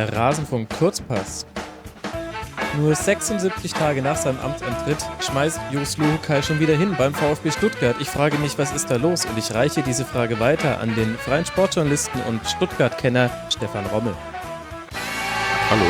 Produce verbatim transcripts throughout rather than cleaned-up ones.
Der Rasenfunk-Kurzpass. Nur sechsundsiebzig Tage nach seinem Amtsantritt schmeißt Jos Luhukay schon wieder hin beim VfB Stuttgart. Ich frage mich, was ist da los? Und ich reiche diese Frage weiter an den freien Sportjournalisten und Stuttgart-Kenner Stefan Rommel. Hallo.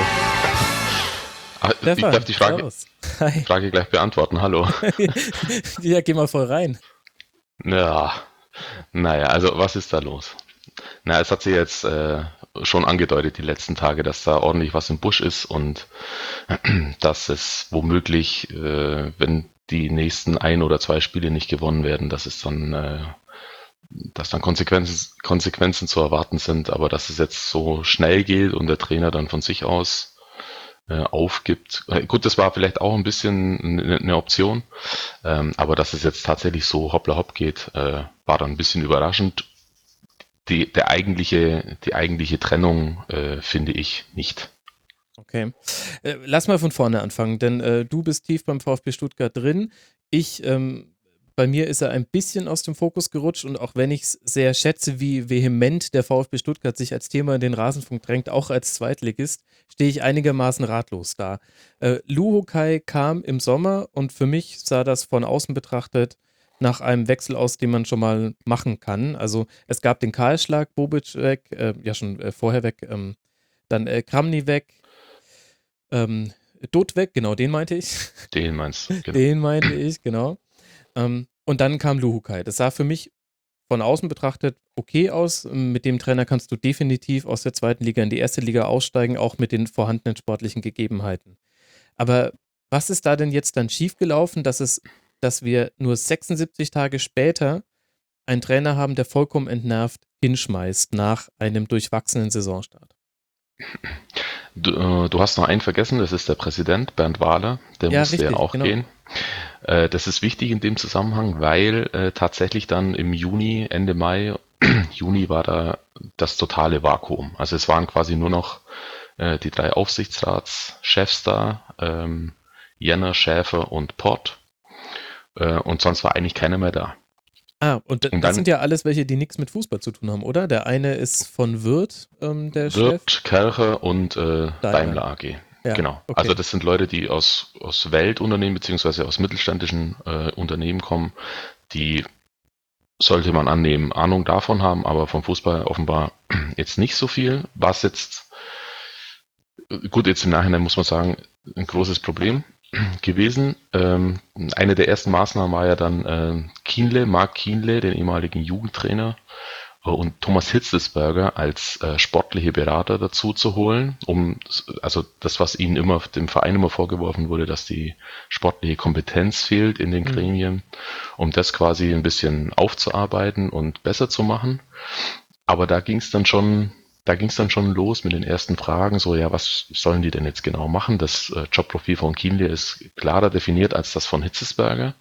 Ah, Stefan, ich darf die Frage, servus. Hi. Frage gleich beantworten. Hallo. Ja, geh mal voll rein. Ja, naja, also was ist da los? Na, es hat sich jetzt äh, schon angedeutet die letzten Tage, dass da ordentlich was im Busch ist und dass es womöglich, äh, wenn die nächsten ein oder zwei Spiele nicht gewonnen werden, dass es dann, äh, dass dann Konsequenzen, Konsequenzen zu erwarten sind, aber dass es jetzt so schnell geht und der Trainer dann von sich aus äh, aufgibt. Äh, gut, das war vielleicht auch ein bisschen eine, eine Option, ähm, aber dass es jetzt tatsächlich so hoppla hopp geht, äh, war dann ein bisschen überraschend. Die, der eigentliche, die eigentliche Trennung äh, finde ich nicht. Okay. Äh, lass mal von vorne anfangen, denn äh, du bist tief beim VfB Stuttgart drin. Ich, ähm, bei mir ist er ein bisschen aus dem Fokus gerutscht und auch wenn ich es sehr schätze, wie vehement der VfB Stuttgart sich als Thema in den Rasenfunk drängt, auch als Zweitligist, stehe ich einigermaßen ratlos da. Äh, Luhukay kam im Sommer und für mich sah das von außen betrachtet nach einem Wechsel aus, den man schon mal machen kann. Also es gab den Kahlschlag, Bobic weg, äh, ja schon äh, vorher weg, ähm, dann äh, Kramny weg, ähm, Dutt weg, genau, den meinte ich. Den meinst du? Genau. Den meinte ich, genau. Ähm, und dann kam Luhukay. Das sah für mich von außen betrachtet okay aus. Mit dem Trainer kannst du definitiv aus der zweiten Liga in die erste Liga aussteigen, auch mit den vorhandenen sportlichen Gegebenheiten. Aber was ist da denn jetzt dann schiefgelaufen, dass es dass wir nur sechsundsiebzig Tage später einen Trainer haben, der vollkommen entnervt hinschmeißt nach einem durchwachsenen Saisonstart? Du, äh, du hast noch einen vergessen, das ist der Präsident, Bernd Wahler, der Ja, musste richtig, ja auch genau. gehen. Äh, das ist wichtig in dem Zusammenhang, weil äh, tatsächlich dann im Juni, Ende Mai, Juni war da das totale Vakuum. Also es waren quasi nur noch äh, die drei Aufsichtsratschefs da, ähm, Jenner, Schäfer und Pott. Äh, und sonst war eigentlich keiner mehr da. Ah, und das Und dann sind ja alles welche, die nichts mit Fußball zu tun haben, oder? Der eine ist von Wirth, ähm, der Chef. Wirth, Kercher und äh, Daimler. Daimler A G. Ja, Genau. okay. Also das sind Leute, die aus, aus Weltunternehmen beziehungsweise aus mittelständischen äh, Unternehmen kommen, die, sollte man annehmen, Ahnung davon haben, aber vom Fußball offenbar jetzt nicht so viel. Was jetzt, gut, jetzt im Nachhinein muss man sagen, ein großes Problem gewesen. Ähm, eine der ersten Maßnahmen war ja dann äh, Kienle, Marc Kienle, den ehemaligen Jugendtrainer, äh, und Thomas Hitzelsberger als äh, sportliche Berater dazu zu holen, um, also das, was ihnen immer, dem Verein immer vorgeworfen wurde, dass die sportliche Kompetenz fehlt in den Mhm. Gremien, um das quasi ein bisschen aufzuarbeiten und besser zu machen. Aber da ging es dann schon Da ging es dann schon los mit den ersten Fragen, so ja, was sollen die denn jetzt genau machen? Das äh, Jobprofil von Kienle ist klarer definiert als das von Hitzelsberger.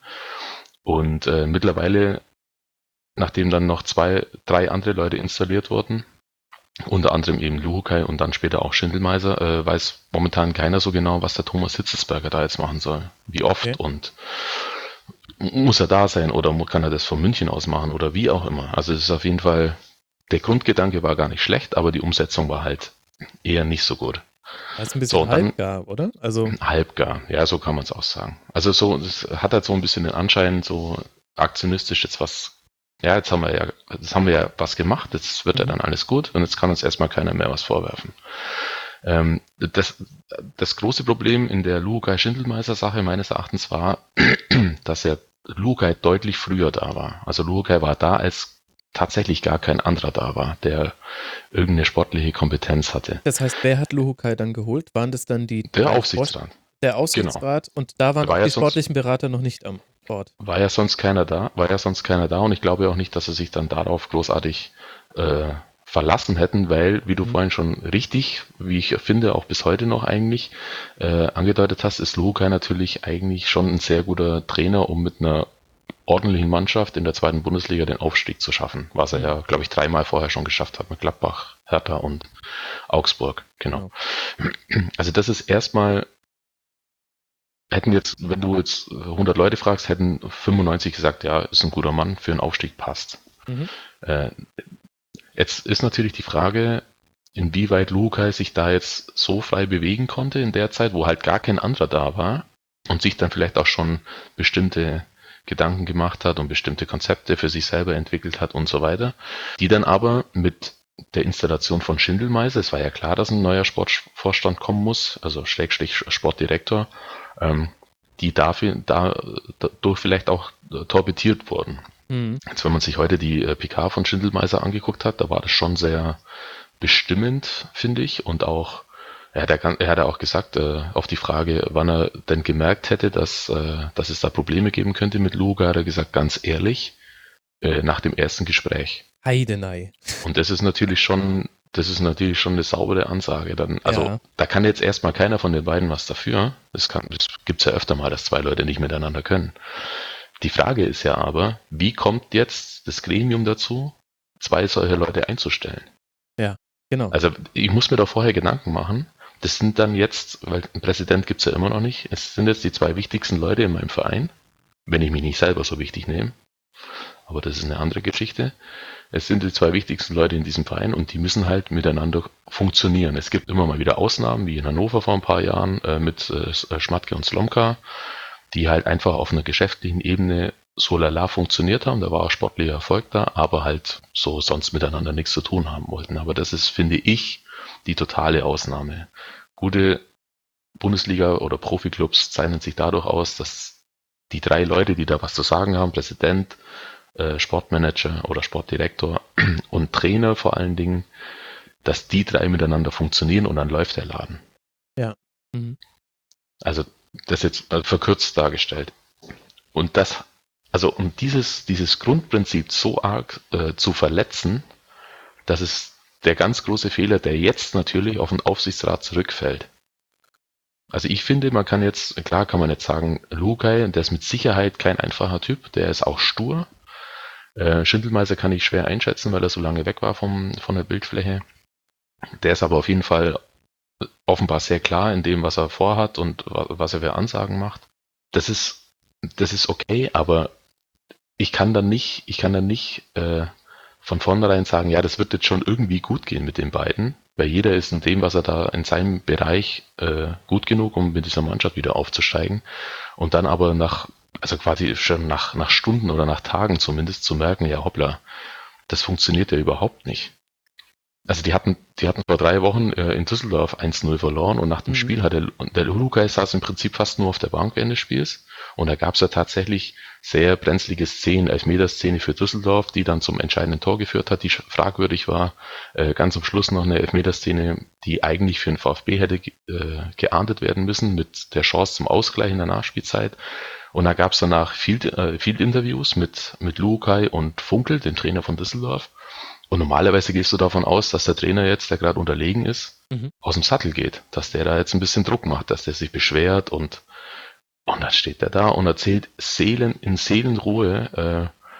Und äh, mittlerweile, nachdem dann noch zwei, drei andere Leute installiert wurden, unter anderem eben Luhukay und dann später auch Schindelmeiser, äh, weiß momentan keiner so genau, was der Thomas Hitzelsberger da jetzt machen soll. Wie oft Okay. und muss er da sein oder mu- kann er das von München aus machen oder wie auch immer. Also es ist auf jeden Fall, der Grundgedanke war gar nicht schlecht, aber die Umsetzung war halt eher nicht so gut. Das ist ein bisschen So, dann halbgar, oder? Also, halbgar, ja, so kann man es auch sagen. Also so, es hat halt so ein bisschen den Anschein, so aktionistisch jetzt was, ja, jetzt haben wir ja, jetzt haben wir ja was gemacht, jetzt wird ja Mhm. dann alles gut und jetzt kann uns erstmal keiner mehr was vorwerfen. Ähm, das, das große Problem in der Luhukay-Schindelmeiser-Sache meines Erachtens war, dass ja Luhukay deutlich früher da war. Also Luhukay war da, als tatsächlich gar kein anderer da war, der irgendeine sportliche Kompetenz hatte. das heißt, wer hat Luhukay dann geholt? Waren das dann die Der drei Vorst- Aufsichtsrat, der genau. Aussichtsrat und da waren War auch ja die sonst, sportlichen Berater noch nicht am Bord. war ja sonst keiner da, war ja sonst keiner da und ich glaube auch nicht, dass sie sich dann darauf großartig äh, verlassen hätten, weil, wie du Mhm. vorhin schon richtig, wie ich finde, auch bis heute noch eigentlich äh, angedeutet hast, ist Luhukay natürlich eigentlich schon ein sehr guter Trainer, um mit einer ordentlichen Mannschaft in der zweiten Bundesliga den Aufstieg zu schaffen, was er Mhm. ja, glaube ich, dreimal vorher schon geschafft hat mit Gladbach, Hertha und Augsburg. Genau. Genau. Also das ist erstmal, hätten jetzt, wenn du jetzt hundert Leute fragst, hätten fünfundneunzig gesagt, ja, ist ein guter Mann, für einen Aufstieg passt. Mhm. Äh, jetzt ist natürlich die Frage, inwieweit Lukai sich da jetzt so frei bewegen konnte in der Zeit, wo halt gar kein anderer da war und sich dann vielleicht auch schon bestimmte Gedanken gemacht hat und bestimmte Konzepte für sich selber entwickelt hat und so weiter, die dann aber mit der Installation von Schindelmeiser, es war ja klar, dass ein neuer Sportvorstand kommen muss, also Schrägstrich Sportdirektor, ähm, die dafür, da, dadurch vielleicht auch torpediert wurden. Mhm. Jetzt, wenn man sich heute die P K von Schindelmeiser angeguckt hat, da war das schon sehr bestimmend, finde ich, und auch, er hat, er hat auch gesagt, äh, auf die Frage, wann er denn gemerkt hätte, dass, äh, dass es da Probleme geben könnte mit Luga, hat er gesagt, ganz ehrlich, äh, nach dem ersten Gespräch. Heidenei. Und das ist natürlich schon, das ist natürlich schon eine saubere Ansage. Dann, also ja. Da kann jetzt erstmal keiner von den beiden was dafür. Das, kann, das gibt's ja öfter mal, dass zwei Leute nicht miteinander können. Die Frage ist ja aber, wie kommt jetzt das Gremium dazu, zwei solche Leute einzustellen? Ja, genau. Also ich muss mir da vorher Gedanken machen. Das sind dann jetzt, weil einen Präsident gibt's ja immer noch nicht, es sind jetzt die zwei wichtigsten Leute in meinem Verein, wenn ich mich nicht selber so wichtig nehme. Aber das ist eine andere Geschichte. Es sind die zwei wichtigsten Leute in diesem Verein und die müssen halt miteinander funktionieren. Es gibt immer mal wieder Ausnahmen, wie in Hannover vor ein paar Jahren äh, mit äh, Schmatke und Slomka, die halt einfach auf einer geschäftlichen Ebene so lala funktioniert haben. Da war auch sportlicher Erfolg da, aber halt so sonst miteinander nichts zu tun haben wollten. Aber das ist, finde ich, die totale Ausnahme. Gute Bundesliga- oder Profiklubs zeichnen sich dadurch aus, dass die drei Leute, die da was zu sagen haben, Präsident, Sportmanager oder Sportdirektor und Trainer vor allen Dingen, dass die drei miteinander funktionieren und dann läuft der Laden. Ja. Mhm. Also das jetzt verkürzt dargestellt. Und das, also um dieses, dieses Grundprinzip so arg äh, zu verletzen, das ist der ganz große Fehler, der jetzt natürlich auf den Aufsichtsrat zurückfällt. Also ich finde, man kann jetzt, klar kann man jetzt sagen, Lukai, der ist mit Sicherheit kein einfacher Typ, der ist auch stur. Äh, Schindelmeiser kann ich schwer einschätzen, weil er so lange weg war vom, von der Bildfläche. Der ist aber auf jeden Fall offenbar sehr klar in dem, was er vorhat und was er für Ansagen macht. Das ist, das ist okay, aber ich kann dann nicht, ich kann dann nicht äh, von vornherein sagen, ja, das wird jetzt schon irgendwie gut gehen mit den beiden, weil jeder ist in dem, was er da in seinem Bereich äh, gut genug, um mit dieser Mannschaft wieder aufzusteigen und dann aber nach also quasi schon nach, nach Stunden oder nach Tagen zumindest zu merken, ja hoppla, das funktioniert ja überhaupt nicht. Also die hatten, die hatten vor drei Wochen äh, in Düsseldorf eins null verloren und nach dem mhm. Spiel hat der, der Lukai saß im Prinzip fast nur auf der Bank während des Spiels und da gab es ja tatsächlich sehr brenzlige Szenen, Elfmeterszene für Düsseldorf, die dann zum entscheidenden Tor geführt hat, die fragwürdig war. Äh, ganz am Schluss noch eine Elfmeterszene, die eigentlich für den VfB hätte äh, geahndet werden müssen mit der Chance zum Ausgleich in der Nachspielzeit. Und da gab es danach Field, äh, Field Interviews mit, mit Lukai und Funkel, dem Trainer von Düsseldorf. Und normalerweise gehst du davon aus, dass der Trainer jetzt, der gerade unterlegen ist, mhm. aus dem Sattel geht. Dass der da jetzt ein bisschen Druck macht, dass der sich beschwert und, und dann steht der da und erzählt Seelen, in Seelenruhe, äh,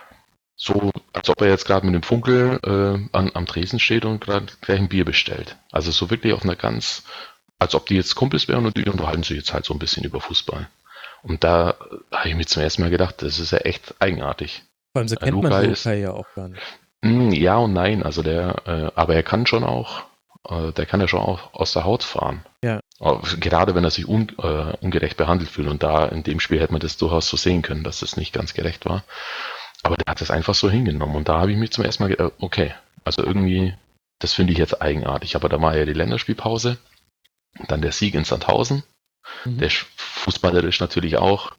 so als ob er jetzt gerade mit dem Funkel äh, an, am Tresen steht und gerade gleich ein Bier bestellt. Also so wirklich auf einer ganz, als ob die jetzt Kumpels wären und die unterhalten sich jetzt halt so ein bisschen über Fußball. Und da habe ich mir zum ersten Mal gedacht, das ist ja echt eigenartig. Vor allem so kennt Lukai man Lukai ja auch gar nicht. Mh, ja und nein, also der, äh, aber er kann schon auch, äh, der kann ja schon auch aus der Haut fahren. Ja. Gerade wenn er sich un, äh, ungerecht behandelt fühlt und da in dem Spiel hätte man das durchaus so sehen können, dass das nicht ganz gerecht war. Aber der hat das einfach so hingenommen und da habe ich mich zum ersten Mal gedacht, okay, also irgendwie, das finde ich jetzt eigenartig. Aber da war ja die Länderspielpause, dann der Sieg in Sandhausen. Mhm. Der fußballerisch natürlich auch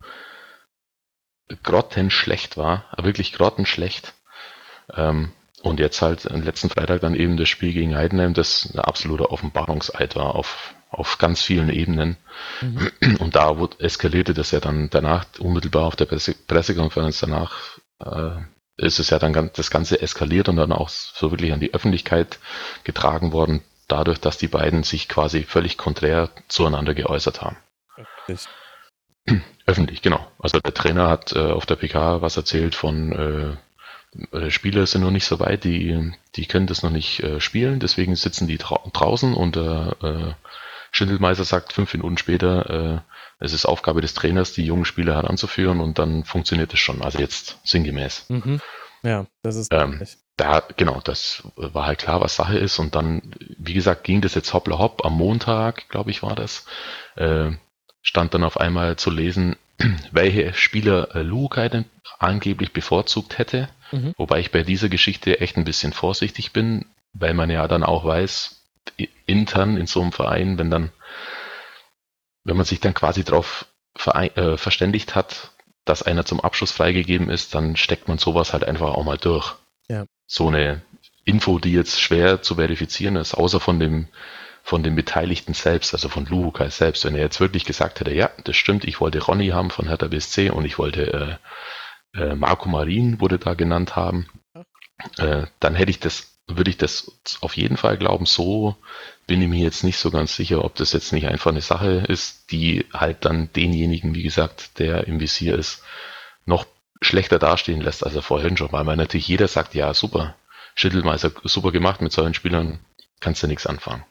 grottenschlecht war, wirklich grottenschlecht. Ähm, und jetzt halt am letzten Freitag dann eben das Spiel gegen Heidenheim, das ein absoluter Offenbarungseid war auf, auf ganz vielen Ebenen. Mhm. Und da wurde, eskalierte das ja dann danach, unmittelbar auf der Presse, Pressekonferenz danach, äh, ist es ja dann ganz, das Ganze eskaliert und dann auch so wirklich an die Öffentlichkeit getragen worden, dadurch, dass die beiden sich quasi völlig konträr zueinander geäußert haben. Öffentlich. Öffentlich, genau. Also der Trainer hat äh, auf der P K was erzählt von äh, Spieler sind noch nicht so weit, die, die können das noch nicht äh, spielen, deswegen sitzen die drau- draußen und der äh, Schindelmeiser sagt fünf Minuten später, äh, es ist Aufgabe des Trainers, die jungen Spieler heranzuführen und dann funktioniert es schon. Also jetzt sinngemäß. Mhm. Ja, das ist Ähm, richtig. da, genau, das war halt klar, was Sache ist. Und dann, wie gesagt, ging das jetzt hoppla hopp. Am Montag, glaube ich, war das, äh, stand dann auf einmal zu lesen, welche Spieler äh, Lukai denn angeblich bevorzugt hätte. Mhm. Wobei ich bei dieser Geschichte echt ein bisschen vorsichtig bin, weil man ja dann auch weiß, i- intern in so einem Verein, wenn dann, wenn man sich dann quasi darauf äh, verständigt hat, dass einer zum Abschluss freigegeben ist, dann steckt man sowas halt einfach auch mal durch. Ja. So eine Info, die jetzt schwer zu verifizieren ist, außer von dem von den Beteiligten selbst, also von Luhukai selbst. Wenn er jetzt wirklich gesagt hätte, ja, das stimmt, ich wollte Ronny haben von Hertha B S C und ich wollte äh, äh, Marco Marin wurde da genannt haben, äh, dann hätte ich das, würde ich das auf jeden Fall glauben. So bin ich mir jetzt nicht so ganz sicher, ob das jetzt nicht einfach eine Sache ist, die halt dann denjenigen, wie gesagt, der im Visier ist, noch schlechter dastehen lässt, als er vorhin schon, weil man natürlich jeder sagt, ja, super, Schittelmeister, super gemacht mit solchen Spielern, kannst du nichts anfangen.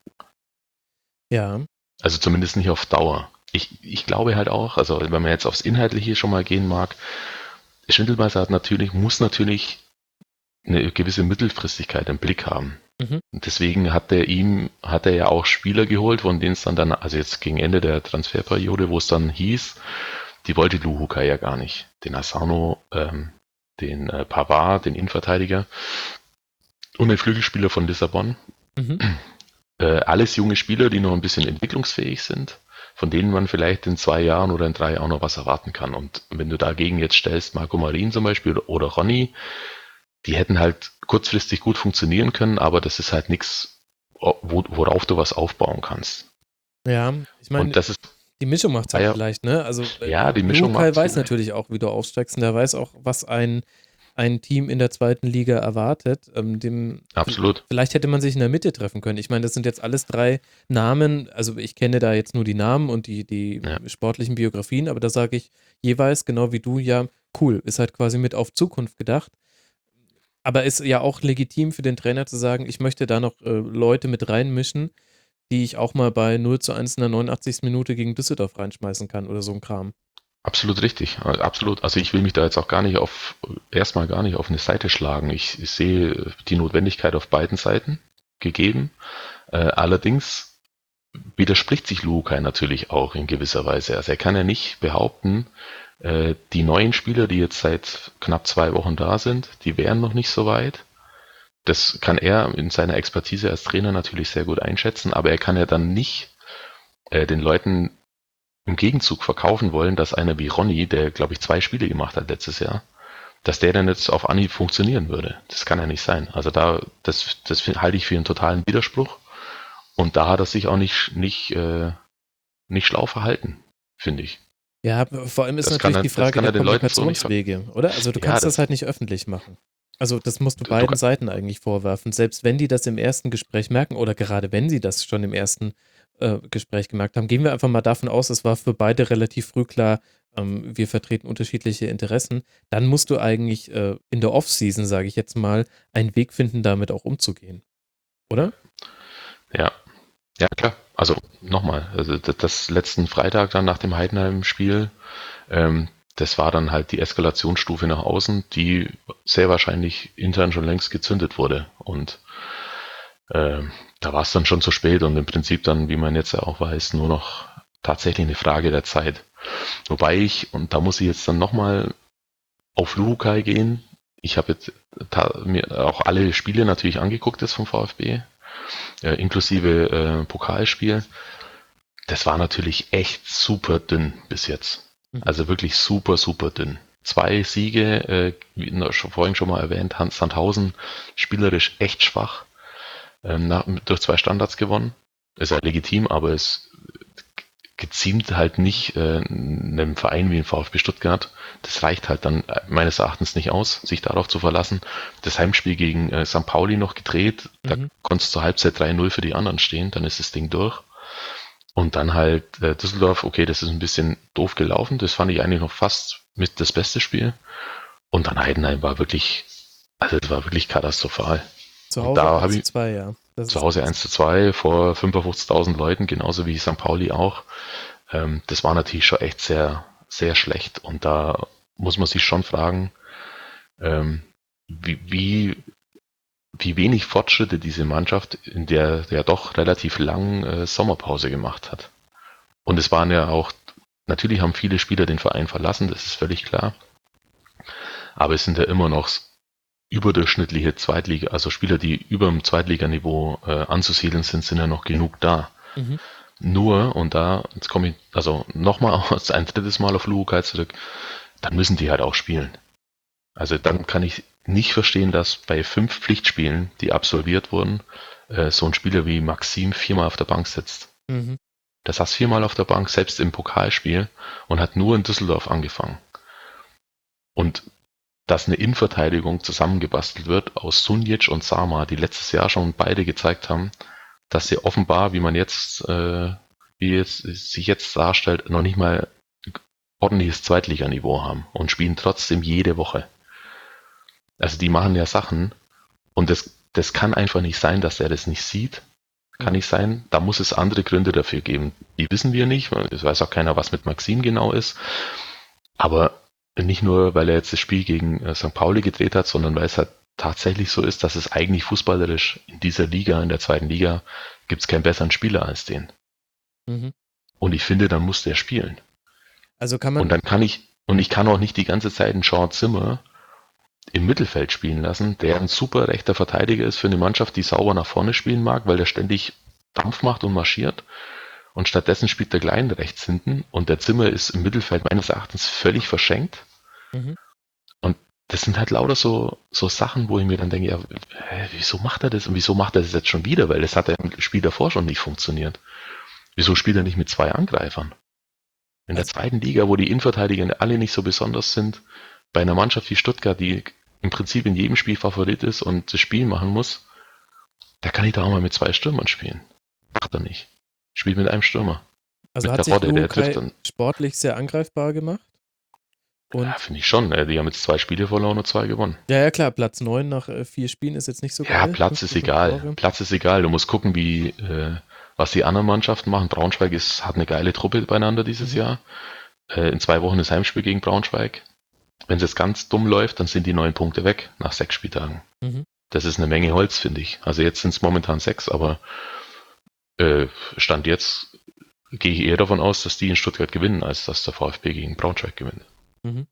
Ja. Also zumindest nicht auf Dauer. Ich, ich glaube halt auch, also wenn man jetzt aufs Inhaltliche schon mal gehen mag, Schwindelmeister hat natürlich, muss natürlich eine gewisse Mittelfristigkeit im Blick haben. Mhm. Und deswegen hat er ihm, hat er ja auch Spieler geholt, von denen es dann, dann, also jetzt gegen Ende der Transferperiode, wo es dann hieß, die wollte Luhukai ja gar nicht. Den Asano, ähm, den äh, Pavard, den Innenverteidiger und den Flügelspieler von Lissabon. Mhm. Äh, alles junge Spieler, die noch ein bisschen entwicklungsfähig sind, von denen man vielleicht in zwei Jahren oder in drei Jahren noch was erwarten kann. Und wenn du dagegen jetzt stellst, Marco Marin zum Beispiel oder, oder Ronny, die hätten halt kurzfristig gut funktionieren können, aber das ist halt nichts, wo, worauf du was aufbauen kannst. Ja, ich meine, Und das ist, die Mischung macht's ah halt ja, vielleicht, ne? Also, äh, ja, die Mischung Lukai macht es weiß vielleicht. natürlich auch, wie du aufsteigst und der weiß auch, was ein ein Team in der zweiten Liga erwartet. Ähm, dem, Absolut. vielleicht hätte man sich in der Mitte treffen können. Ich meine, das sind jetzt alles drei Namen, also ich kenne da jetzt nur die Namen und die, die Ja, sportlichen Biografien, aber da sage ich jeweils, genau wie du, ja, cool, ist halt quasi mit auf Zukunft gedacht. Aber ist ja auch legitim für den Trainer zu sagen, ich möchte da noch äh, Leute mit reinmischen, die ich auch mal bei null zu eins in der neunundachtzigsten Minute gegen Düsseldorf reinschmeißen kann oder so ein Kram. absolut richtig. Absolut. Also ich will mich da jetzt auch gar nicht auf, erstmal gar nicht auf eine Seite schlagen. Ich, ich sehe die Notwendigkeit auf beiden Seiten gegeben. Äh, allerdings widerspricht sich Lukai natürlich auch in gewisser Weise. Also er kann ja nicht behaupten, äh, die neuen Spieler, die jetzt seit knapp zwei Wochen da sind, die wären noch nicht so weit. Das kann er in seiner Expertise als Trainer natürlich sehr gut einschätzen, aber er kann ja dann nicht äh, den Leuten im Gegenzug verkaufen wollen, dass einer wie Ronny, der glaube ich zwei Spiele gemacht hat letztes Jahr, dass der dann jetzt auf Anhieb funktionieren würde. Das kann ja nicht sein. Also da, das, das halte ich für einen totalen Widerspruch. Und da hat er sich auch nicht, nicht, äh, nicht schlau verhalten, finde ich. Ja, vor allem ist Das kann natürlich er, die das Frage kann der er den Leuten so nicht ver Kommunikationswege, oder? Also du Ja, kannst das das, halt nicht öffentlich machen. Also das musst du du, beiden Seiten eigentlich vorwerfen. Selbst wenn die das im ersten Gespräch merken oder gerade wenn sie das schon im ersten äh, Gespräch gemerkt haben, gehen wir einfach mal davon aus, es war für beide relativ früh klar, ähm, wir vertreten unterschiedliche Interessen. Dann musst du eigentlich äh, in der Off-Season, sage ich jetzt mal, einen Weg finden, damit auch umzugehen, oder? ja, ja klar. Also nochmal, also das, das letzten Freitag dann nach dem Heidenheim-Spiel, ähm, das war dann halt die Eskalationsstufe nach außen, die sehr wahrscheinlich intern schon längst gezündet wurde. Und ähm, da war es dann schon zu spät und im Prinzip dann, wie man jetzt ja auch weiß, nur noch tatsächlich eine Frage der Zeit. Wobei ich, und da muss ich jetzt dann nochmal auf Luhukai gehen, ich habe jetzt ta- mir auch alle Spiele natürlich angeguckt, das vom VfB, äh, inklusive äh, Pokalspiel. Das war natürlich echt super dünn bis jetzt. Mhm. Also wirklich super, super dünn. Zwei Siege, äh, wie noch schon, vorhin schon mal erwähnt, Hans Sandhausen, spielerisch echt schwach, ähm, nach, durch zwei Standards gewonnen. Ist ja legitim, aber es geziemt halt nicht äh, einem Verein wie dem VfB Stuttgart. Das reicht halt dann meines Erachtens nicht aus, sich darauf zu verlassen. Das Heimspiel gegen äh, Sankt Pauli noch gedreht, da Mhm. konntest zur Halbzeit drei null für die anderen stehen, dann ist das Ding durch. Und dann halt äh, Düsseldorf, okay, das ist ein bisschen doof gelaufen, das fand ich eigentlich noch fast mit das beste Spiel. Und dann Heidenheim war wirklich, also das war wirklich katastrophal. Zu Und Hause da eins habe zu ich zwei, ja. Das zu ist Hause krass. eins zu zwei vor fünfundfünfzigtausend Leuten, genauso wie Sankt Pauli auch. Ähm, das war natürlich schon echt sehr, sehr schlecht. Und da muss man sich schon fragen, ähm, wie, wie, wie wenig Fortschritte diese Mannschaft in der ja doch relativ langen äh, Sommerpause gemacht hat. Und es waren ja auch, natürlich haben viele Spieler den Verein verlassen, das ist völlig klar. Aber es sind ja immer noch überdurchschnittliche Zweitliga, also Spieler, die über dem Zweitliganiveau äh, anzusiedeln sind, sind ja noch genug da. Mhm. Nur, und da, jetzt komme ich also nochmal ein drittes Mal auf Luhukai zurück, dann müssen die halt auch spielen. Also dann kann ich nicht verstehen, dass bei fünf Pflichtspielen, die absolviert wurden, äh, so ein Spieler wie Maxim viermal auf der Bank sitzt. Mhm. Der saß viermal auf der Bank, selbst im Pokalspiel, und hat nur in Düsseldorf angefangen. Und dass eine Innenverteidigung zusammengebastelt wird aus Sunjic und Sama, die letztes Jahr schon beide gezeigt haben, dass sie offenbar, wie man jetzt, äh, wie jetzt sich jetzt darstellt, noch nicht mal ordentliches Zweitliganiveau haben und spielen trotzdem jede Woche. Also die machen ja Sachen und das, das kann einfach nicht sein, dass er das nicht sieht. Kann nicht sein. Da muss es andere Gründe dafür geben. Die wissen wir nicht. Es weiß auch keiner, was mit Maxim genau ist. Aber nicht nur, weil er jetzt das Spiel gegen äh, Sankt Pauli gedreht hat, sondern weil es halt tatsächlich so ist, dass es eigentlich fußballerisch in dieser Liga, in der zweiten Liga, gibt es keinen besseren Spieler als den. Mhm. Und ich finde, dann muss der spielen. Also kann man. Und dann kann ich, und ich kann auch nicht die ganze Zeit einen Sean Zimmer im Mittelfeld spielen lassen, der ein super rechter Verteidiger ist für eine Mannschaft, die sauber nach vorne spielen mag, weil der ständig Dampf macht und marschiert. Und stattdessen spielt der Klein rechts hinten und der Zimmer ist im Mittelfeld meines Erachtens völlig verschenkt. Mhm. Und das sind halt lauter so, so Sachen, wo ich mir dann denke, ja, hä, wieso macht er das und wieso macht er das jetzt schon wieder? Weil das hat ja im Spiel davor schon nicht funktioniert. Wieso spielt er nicht mit zwei Angreifern? In der Also, zweiten Liga, wo die Innenverteidiger alle nicht so besonders sind, bei einer Mannschaft wie Stuttgart, die im Prinzip in jedem Spiel Favorit ist und das Spiel machen muss, da kann ich da auch mal mit zwei Stürmern spielen. Macht er nicht. Spielt mit einem Stürmer. also Mit hat der sich Rodde, der trifft Luhukai dann. sportlich sehr angreifbar gemacht. Ja, Und finde ich schon. äh, Die haben jetzt zwei Spiele verloren und zwei gewonnen. ja, ja, klar, Platz neun nach äh, vier Spielen ist jetzt nicht so Ja, geil. Platz ist fünfundfünfzig egal. Tore. Platz ist egal. Du musst gucken, wie, äh, was die anderen Mannschaften machen. Braunschweig ist, hat eine geile Truppe beieinander dieses Mhm. Jahr. Äh, in zwei Wochen das Heimspiel gegen Braunschweig. Wenn es jetzt ganz dumm läuft, dann sind die neun Punkte weg nach sechs Spieltagen. Mhm. Das ist eine Menge Holz, finde ich. Also jetzt sind es momentan sechs, aber äh, Stand jetzt gehe ich eher davon aus, dass die in Stuttgart gewinnen, als dass der VfB gegen Braunschweig gewinnt. Mhm.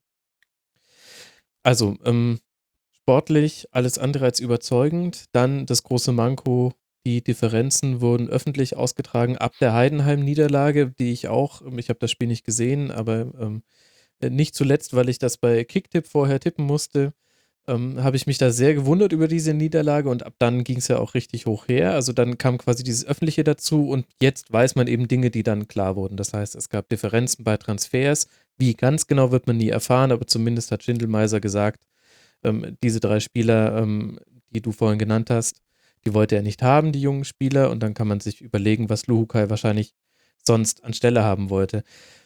Also, ähm, sportlich alles andere als überzeugend. Dann das große Manko, die Differenzen wurden öffentlich ausgetragen ab der Heidenheim-Niederlage, die ich auch, ähm, ich habe das Spiel nicht gesehen, aber ähm, äh, nicht zuletzt, weil ich das bei Kicktipp vorher tippen musste, ähm, habe ich mich da sehr gewundert über diese Niederlage und ab dann ging es ja auch richtig hoch her. Also dann kam quasi dieses Öffentliche dazu und jetzt weiß man eben Dinge, die dann klar wurden. Das heißt, es gab Differenzen bei Transfers. Wie ganz genau wird man nie erfahren, aber zumindest hat Schindelmeiser gesagt, ähm, diese drei Spieler, ähm, die du vorhin genannt hast, die wollte er nicht haben, die jungen Spieler. Und dann kann man sich überlegen, was Luhukai wahrscheinlich sonst anstelle haben wollte.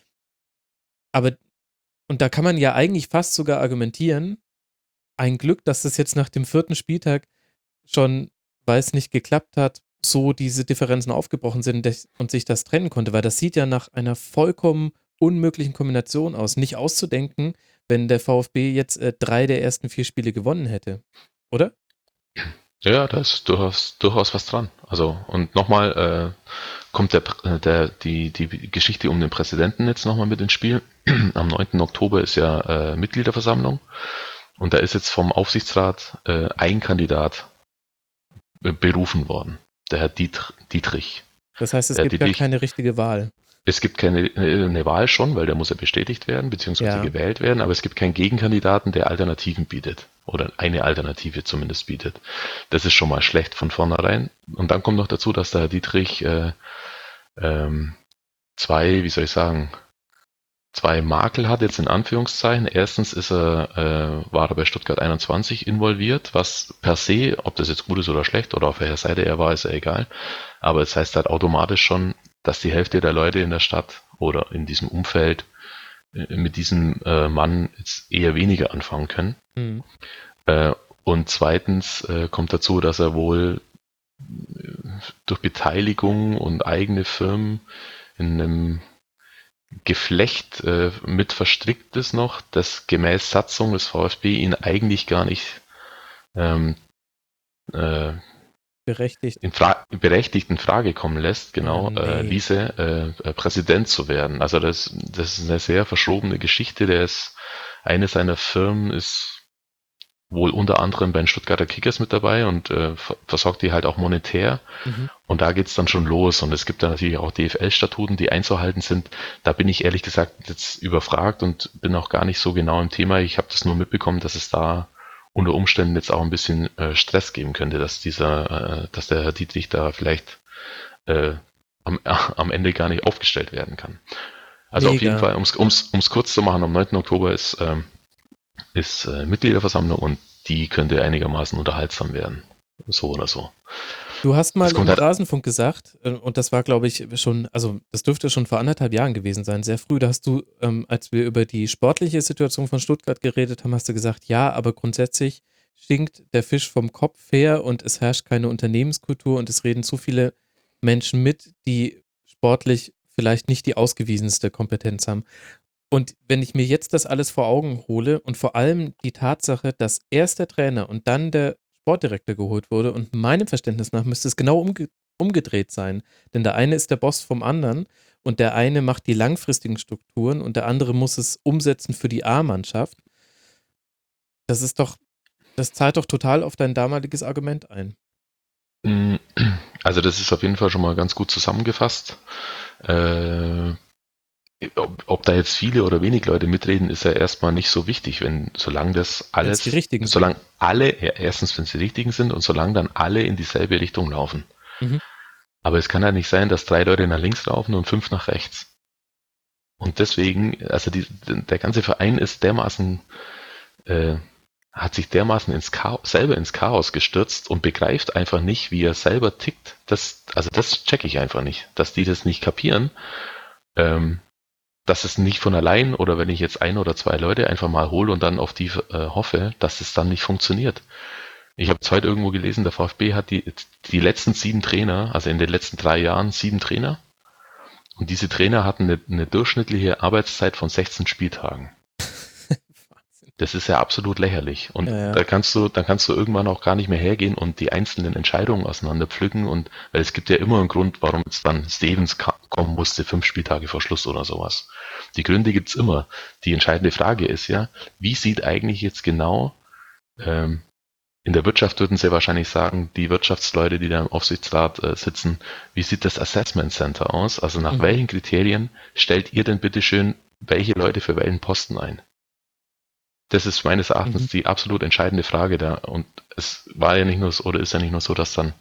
Aber, und da kann man ja eigentlich fast sogar argumentieren, ein Glück, dass das jetzt nach dem vierten Spieltag schon, weil es nicht geklappt hat, so diese Differenzen aufgebrochen sind des- und sich das trennen konnte, weil das sieht ja nach einer vollkommen unmöglichen Kombination aus. Nicht auszudenken, wenn der VfB jetzt äh, drei der ersten vier Spiele gewonnen hätte. Oder? Ja, da ist durchaus, durchaus was dran. Also, und nochmal äh, kommt der, Pr- äh, der, die, die Geschichte um den Präsidenten jetzt nochmal mit ins Spiel. Am neunten Oktober ist ja äh, Mitgliederversammlung und da ist jetzt vom Aufsichtsrat äh, ein Kandidat äh, berufen worden, der Herr Diet- Dietrich. Das heißt, es Der gibt gar Dietrich keine richtige Wahl. Es gibt keine äh, eine Wahl schon, weil der muss ja bestätigt werden, beziehungsweise Ja. gewählt werden, aber es gibt keinen Gegenkandidaten, der Alternativen bietet oder eine Alternative zumindest bietet. Das ist schon mal schlecht von vornherein. Und dann kommt noch dazu, dass der Herr Dietrich äh, ähm, zwei, wie soll ich sagen, zwei Makel hat jetzt in Anführungszeichen. Erstens ist er, äh, war er bei Stuttgart einundzwanzig involviert, was per se, ob das jetzt gut ist oder schlecht oder auf welcher Seite er war, ist ja egal. Aber es heißt halt automatisch schon, dass die Hälfte der Leute in der Stadt oder in diesem Umfeld äh, mit diesem äh, Mann jetzt eher weniger anfangen können. Mhm. Äh, und zweitens äh, kommt dazu, dass er wohl äh, durch Beteiligung und eigene Firmen in einem Geflecht äh, mit verstrickt ist noch, das gemäß Satzung des VfB ihn eigentlich gar nicht ähm, äh, Berechtigt. in Fra berechtigt in Frage kommen lässt, Ah, genau, äh, nee. ließe, äh, äh, Präsident zu werden. Also das, das ist eine sehr verschobene Geschichte. Der ist, eine seiner Firmen ist wohl unter anderem bei den Stuttgarter Kickers mit dabei und äh, ver- versorgt die halt auch monetär. Mhm. Und da geht's dann schon los. Und es gibt da natürlich auch D F L-Statuten, die einzuhalten sind. Da bin ich ehrlich gesagt jetzt überfragt und bin auch gar nicht so genau im Thema. Ich habe das nur mitbekommen, dass es da unter Umständen jetzt auch ein bisschen äh, Stress geben könnte, dass dieser, äh, dass der Herr Dietrich da vielleicht äh, am, äh, am Ende gar nicht aufgestellt werden kann. Also auf jeden Mega. Fall, ums ums ums kurz zu machen, am neunten Oktober ist, ähm, ist äh, Mitgliederversammlung und die könnte einigermaßen unterhaltsam werden. So oder so. Du hast Es mal kommt im halt, Rasenfunk gesagt, äh, und das war, glaube ich, schon, also das dürfte schon vor anderthalb Jahren gewesen sein, sehr früh, da hast du, ähm, als wir über die sportliche Situation von Stuttgart geredet haben, hast du gesagt, ja, aber grundsätzlich stinkt der Fisch vom Kopf her und es herrscht keine Unternehmenskultur und es reden zu viele Menschen mit, die sportlich vielleicht nicht die ausgewiesenste Kompetenz haben. Und wenn ich mir jetzt das alles vor Augen hole und vor allem die Tatsache, dass erst der Trainer und dann der Sportdirektor geholt wurde und meinem Verständnis nach müsste es genau umge umgedreht sein. Denn der eine ist der Boss vom anderen und der eine macht die langfristigen Strukturen und der andere muss es umsetzen für die A-Mannschaft. Das ist doch, das zahlt doch total auf dein damaliges Argument ein. mh, also das ist auf jeden Fall schon mal ganz gut zusammengefasst. Äh, ob, ob da jetzt viele oder wenig Leute mitreden, ist ja erstmal nicht so wichtig, wenn, solange das Wenn es die alles, richtigen sind. solange alle, ja, erstens, wenn es die richtigen sind und solange dann alle in dieselbe Richtung laufen. Mhm. Aber es kann ja nicht sein, dass drei Leute nach links laufen und fünf nach rechts. Und deswegen, also die, der ganze Verein ist dermaßen, äh, hat sich dermaßen ins Chaos, selber ins Chaos gestürzt und begreift einfach nicht, wie er selber tickt. Das, also das checke ich einfach nicht, dass die das nicht kapieren. Ähm, dass es nicht von allein oder wenn ich jetzt ein oder zwei Leute einfach mal hole und dann auf die äh, hoffe, dass es dann nicht funktioniert. Ich habe es heute irgendwo gelesen, der VfB hat die, die letzten sieben Trainer, also in den letzten drei Jahren sieben Trainer und diese Trainer hatten eine, eine durchschnittliche Arbeitszeit von sechzehn Spieltagen. Wahnsinn. Das ist ja absolut lächerlich. Und Ja, ja. da kannst du, dann kannst du irgendwann auch gar nicht mehr hergehen und die einzelnen Entscheidungen auseinander pflücken. Und weil es gibt ja immer einen Grund, warum jetzt dann Stevens kommen musste, fünf Spieltage vor Schluss oder sowas. Die Gründe gibt's immer. Die entscheidende Frage ist ja, wie sieht eigentlich jetzt genau, ähm, in der Wirtschaft würden sie wahrscheinlich sagen, die Wirtschaftsleute, die da im Aufsichtsrat äh, sitzen, wie sieht das Assessment Center aus? Also nach Mhm. welchen Kriterien stellt ihr denn bitteschön welche Leute für welchen Posten ein? Das ist meines Erachtens Mhm. die absolut entscheidende Frage da. Und es war ja nicht nur so, oder ist ja nicht nur so, dass dann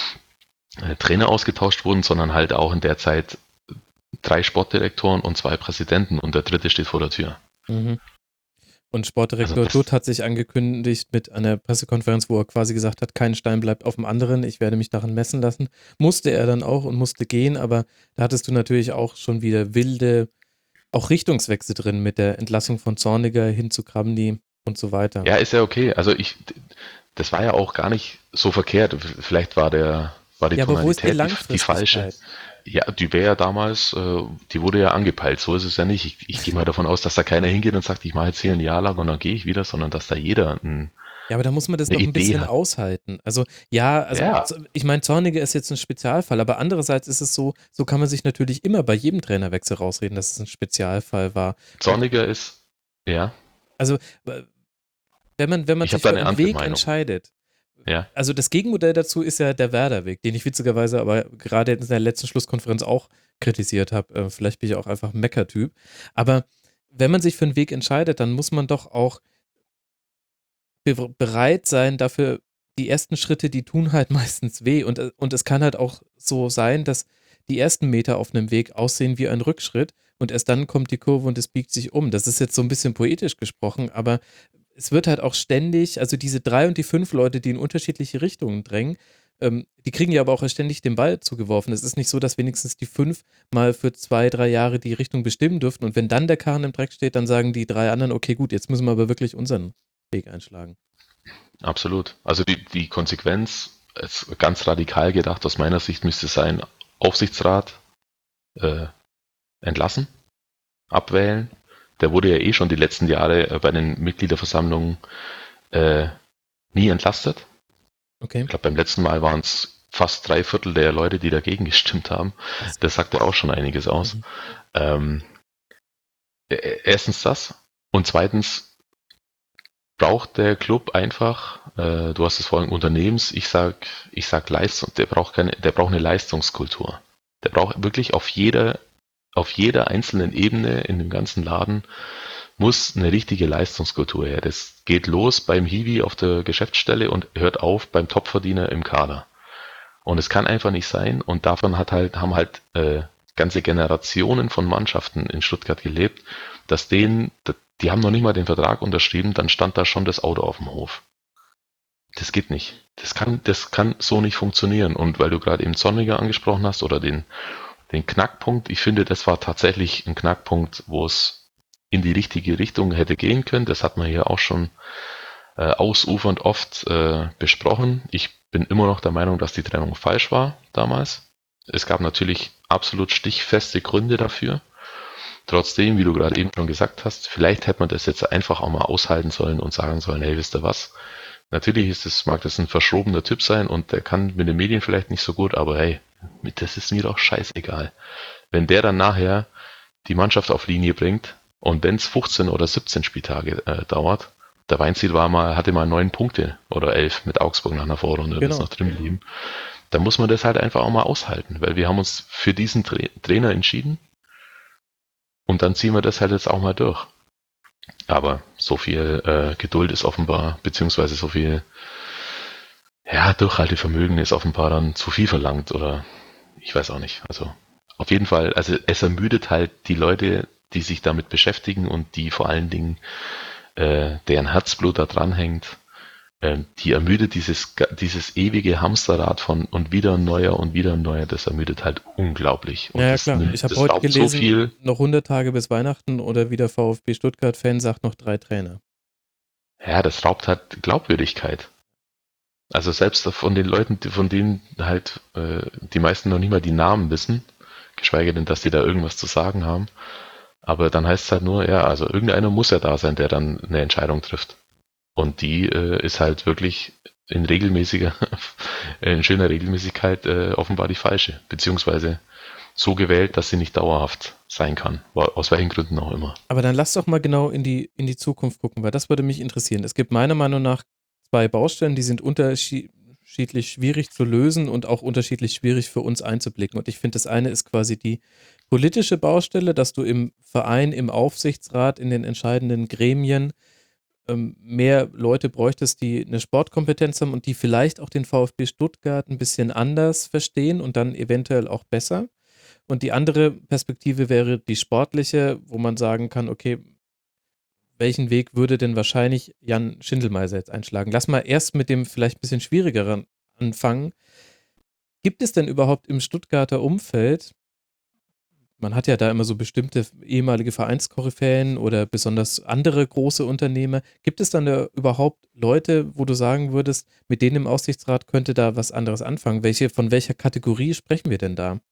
äh, Trainer ausgetauscht wurden, sondern halt auch in der Zeit drei Sportdirektoren und zwei Präsidenten und der dritte steht vor der Tür. Mhm. Und Also Sportdirektor das, Dutt hat sich angekündigt mit einer Pressekonferenz, wo er quasi gesagt hat, kein Stein bleibt auf dem anderen, ich werde mich daran messen lassen. Musste er dann auch und musste gehen, aber da hattest du natürlich auch schon wieder wilde, auch Richtungswechsel drin mit der Entlassung von Zorniger hin zu Kramny und so weiter. ja, ist ja okay. Also ich, das war ja auch gar nicht so verkehrt. Vielleicht war der, war die Ja, aber wo ist die Tonalität die, die falsche. Langfristigkeit? Ja, die wäre ja damals, äh, die wurde ja angepeilt. So ist es ja nicht. Ich, ich gehe mal davon aus, dass da keiner hingeht und sagt, ich mache jetzt hier ein Jahr lang und dann gehe ich wieder, sondern dass da jeder ein, Ja, aber da muss man das eine doch ein Idee bisschen hat. aushalten. Also, ja, also Ja, z- ich meine, Zorniger ist jetzt ein Spezialfall, aber andererseits ist es so, so kann man sich natürlich immer bei jedem Trainerwechsel rausreden, dass es ein Spezialfall war. Und Zorniger ist, ja, also, w- wenn man, wenn man ich habe sich da für eine einen andere Weg Meinung. entscheidet, Ja, also das Gegenmodell dazu ist ja der Werder-Weg, den ich witzigerweise aber gerade in der letzten Schlusskonferenz auch kritisiert habe. Äh, vielleicht bin ich auch einfach ein Mecker-Typ. Aber wenn man sich für einen Weg entscheidet, dann muss man doch auch be bereit sein dafür, die ersten Schritte, die tun halt meistens weh. Und, äh, und es kann halt auch so sein, dass die ersten Meter auf einem Weg aussehen wie ein Rückschritt und erst dann kommt die Kurve und es biegt sich um. Das ist jetzt so ein bisschen poetisch gesprochen, aber es wird halt auch ständig, also diese drei und die fünf Leute, die in unterschiedliche Richtungen drängen, ähm, die kriegen ja aber auch ständig den Ball zugeworfen. Es ist nicht so, dass wenigstens die fünf mal für zwei, drei Jahre die Richtung bestimmen dürften und wenn dann der Karren im Dreck steht, dann sagen die drei anderen, okay, gut, jetzt müssen wir aber wirklich unseren Weg einschlagen. absolut. Also die, die Konsequenz, ist ganz radikal gedacht, aus meiner Sicht müsste sein, Aufsichtsrat äh, entlassen, abwählen. Der wurde ja eh schon die letzten Jahre äh, bei den Mitgliederversammlungen äh, nie entlastet. Okay. Ich glaube, beim letzten Mal waren es fast drei Viertel der Leute, die dagegen gestimmt haben. Was? Das sagt ja auch schon einiges aus. Mhm. Ähm, e- erstens das. Und zweitens braucht der Club einfach, äh, du hast es vorhin Unternehmens, ich sag, ich sag Leistung, der braucht keine, der braucht eine Leistungskultur. Der braucht wirklich auf jeder, auf jeder einzelnen Ebene in dem ganzen Laden muss eine richtige Leistungskultur her. Das geht los beim Hiwi auf der Geschäftsstelle und hört auf beim Topverdiener im Kader. Und es kann einfach nicht sein. Und davon hat halt, haben halt äh, ganze Generationen von Mannschaften in Stuttgart gelebt, dass denen, die haben noch nicht mal den Vertrag unterschrieben, dann stand da schon das Auto auf dem Hof. Das geht nicht. Das kann, das kann so nicht funktionieren. Und weil du gerade eben Zorniger angesprochen hast oder den, den Knackpunkt, ich finde, das war tatsächlich ein Knackpunkt, wo es in die richtige Richtung hätte gehen können. Das hat man hier auch schon äh, ausufernd oft äh, besprochen. Ich bin immer noch der Meinung, dass die Trennung falsch war damals. Es gab natürlich absolut stichfeste Gründe dafür. Trotzdem, wie du gerade eben schon gesagt hast, vielleicht hätte man das jetzt einfach auch mal aushalten sollen und sagen sollen, hey, wisst ihr was? Natürlich ist es, mag das ein verschrobener Typ sein und der kann mit den Medien vielleicht nicht so gut, aber hey, das ist mir doch scheißegal. Wenn der dann nachher die Mannschaft auf Linie bringt und wenn es fünfzehn oder siebzehn Spieltage äh, dauert, der Weinziel war mal, hatte mal neun Punkte oder elf mit Augsburg nach einer Vorrunde, Genau. das noch drin blieben, dann muss man das halt einfach auch mal aushalten, weil wir haben uns für diesen Tra Trainer entschieden und dann ziehen wir das halt jetzt auch mal durch. Aber so viel äh, Geduld ist offenbar, beziehungsweise so viel ja, Durchhaltevermögen ist offenbar dann zu viel verlangt oder ich weiß auch nicht. Also auf jeden Fall, also es ermüdet halt die Leute, die sich damit beschäftigen und die vor allen Dingen äh, deren Herzblut da dran hängt, äh, die ermüdet dieses, dieses ewige Hamsterrad von und wieder ein neuer und wieder ein neuer, das ermüdet halt unglaublich. Und Ja, ja, das, klar. nimmt- Ich habe das heute raubt so gelesen, viel. noch hundert Tage bis Weihnachten oder wie der VfB Stuttgart-Fan sagt, noch drei Trainer. Ja, das raubt halt Glaubwürdigkeit. Also selbst von den Leuten, die- von denen halt äh, die meisten noch nicht mal die Namen wissen, geschweige denn, dass die da irgendwas zu sagen haben. Aber dann heißt es halt nur, ja, also irgendeiner muss ja da sein, der dann eine Entscheidung trifft. Und die äh, ist halt wirklich in regelmäßiger, in schöner Regelmäßigkeit äh, offenbar die falsche, beziehungsweise so gewählt, dass sie nicht dauerhaft sein kann, aus welchen Gründen auch immer. Aber dann lass doch mal genau in die, in die Zukunft gucken, weil das würde mich interessieren. Es gibt meiner Meinung nach zwei Baustellen, die sind unterschiedlich schwierig zu lösen und auch unterschiedlich schwierig für uns einzublicken. Und ich finde, das eine ist quasi die politische Baustelle, dass du im Verein, im Aufsichtsrat, in den entscheidenden Gremien ähm, mehr Leute bräuchtest, die eine Sportkompetenz haben und die vielleicht auch den VfB Stuttgart ein bisschen anders verstehen und dann eventuell auch besser. Und die andere Perspektive wäre die sportliche, wo man sagen kann, okay, welchen Weg würde denn wahrscheinlich Jan Schindelmeiser jetzt einschlagen? Lass mal erst mit dem vielleicht ein bisschen schwierigeren anfangen. Gibt es denn überhaupt im Stuttgarter Umfeld, man hat ja da immer so bestimmte ehemalige Vereinskoryphäen oder besonders andere große Unternehmer, gibt es dann da überhaupt Leute, wo du sagen würdest, mit denen im Aufsichtsrat könnte da was anderes anfangen? Welche, von welcher Kategorie sprechen wir denn da?